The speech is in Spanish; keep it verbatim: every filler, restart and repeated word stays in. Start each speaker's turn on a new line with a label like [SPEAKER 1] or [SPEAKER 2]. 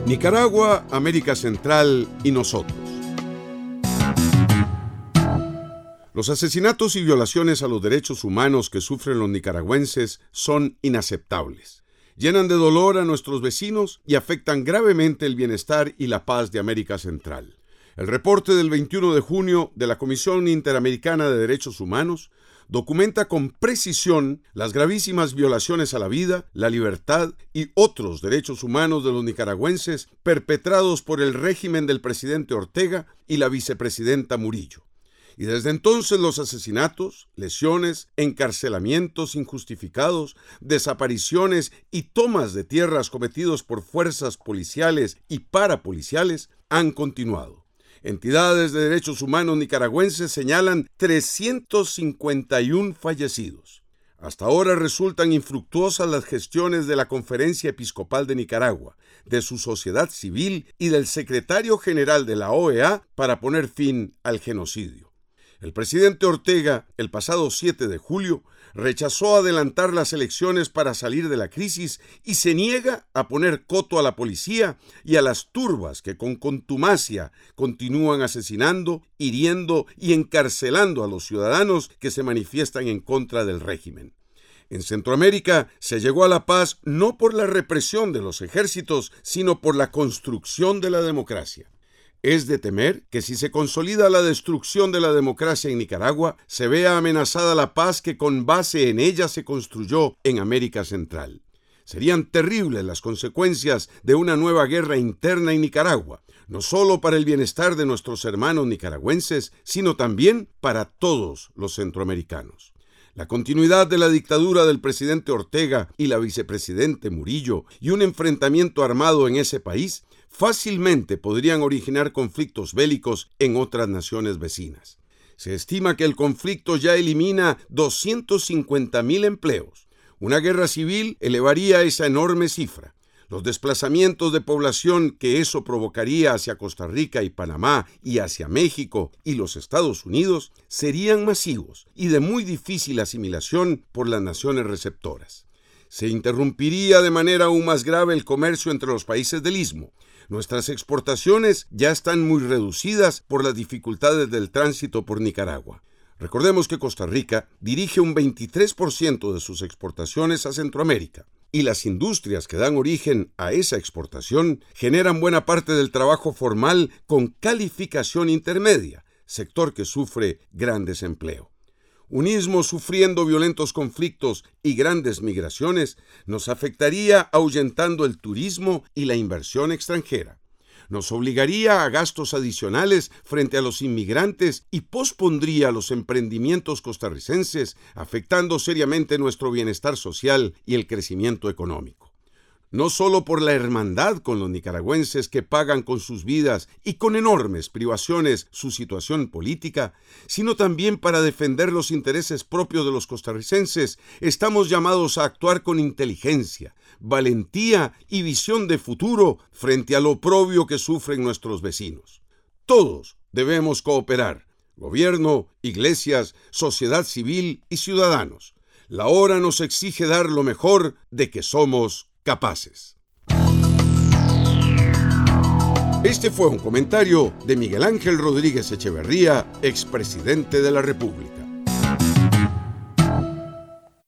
[SPEAKER 1] Nicaragua, América Central y nosotros. Los asesinatos y violaciones a los derechos humanos que sufren los nicaragüenses son inaceptables. Llenan de dolor a nuestros vecinos y afectan gravemente el bienestar y la paz de América Central. El reporte del veintiuno de junio de la Comisión Interamericana de Derechos Humanos documenta con precisión las gravísimas violaciones a la vida, la libertad y otros derechos humanos de los nicaragüenses perpetrados por el régimen del presidente Ortega y la vicepresidenta Murillo. Y desde entonces los asesinatos, lesiones, encarcelamientos injustificados, desapariciones y tomas de tierras cometidos por fuerzas policiales y parapoliciales han continuado. Entidades de derechos humanos nicaragüenses señalan trescientos cincuenta y uno fallecidos. Hasta ahora resultan infructuosas las gestiones de la Conferencia Episcopal de Nicaragua, de su sociedad civil y del secretario general de la O E A para poner fin al genocidio. El presidente Ortega, el pasado siete de julio, rechazó adelantar las elecciones para salir de la crisis y se niega a poner coto a la policía y a las turbas que con contumacia continúan asesinando, hiriendo y encarcelando a los ciudadanos que se manifiestan en contra del régimen. En Centroamérica se llegó a la paz no por la represión de los ejércitos, sino por la construcción de la democracia. Es de temer que si se consolida la destrucción de la democracia en Nicaragua, se vea amenazada la paz que con base en ella se construyó en América Central. Serían terribles las consecuencias de una nueva guerra interna en Nicaragua, no solo para el bienestar de nuestros hermanos nicaragüenses, sino también para todos los centroamericanos. La continuidad de la dictadura del presidente Ortega y la vicepresidente Murillo y un enfrentamiento armado en ese país fácilmente podrían originar conflictos bélicos en otras naciones vecinas. Se estima que el conflicto ya elimina doscientos cincuenta mil empleos. Una guerra civil elevaría esa enorme cifra. Los desplazamientos de población que eso provocaría hacia Costa Rica y Panamá y hacia México y los Estados Unidos serían masivos y de muy difícil asimilación por las naciones receptoras. Se interrumpiría de manera aún más grave el comercio entre los países del Istmo. Nuestras exportaciones ya están muy reducidas por las dificultades del tránsito por Nicaragua. Recordemos que Costa Rica dirige un veintitrés por ciento de sus exportaciones a Centroamérica, y las industrias que dan origen a esa exportación generan buena parte del trabajo formal con calificación intermedia, sector que sufre gran desempleo. Un istmo sufriendo violentos conflictos y grandes migraciones nos afectaría ahuyentando el turismo y la inversión extranjera. Nos obligaría a gastos adicionales frente a los inmigrantes y pospondría los emprendimientos costarricenses, afectando seriamente nuestro bienestar social y el crecimiento económico. No solo por la hermandad con los nicaragüenses que pagan con sus vidas y con enormes privaciones su situación política, sino también para defender los intereses propios de los costarricenses, estamos llamados a actuar con inteligencia, valentía y visión de futuro frente al oprobio que sufren nuestros vecinos. Todos debemos cooperar, gobierno, iglesias, sociedad civil y ciudadanos. La hora nos exige dar lo mejor de que somos capaces. Este fue un comentario de Miguel Ángel Rodríguez Echeverría, expresidente de la República.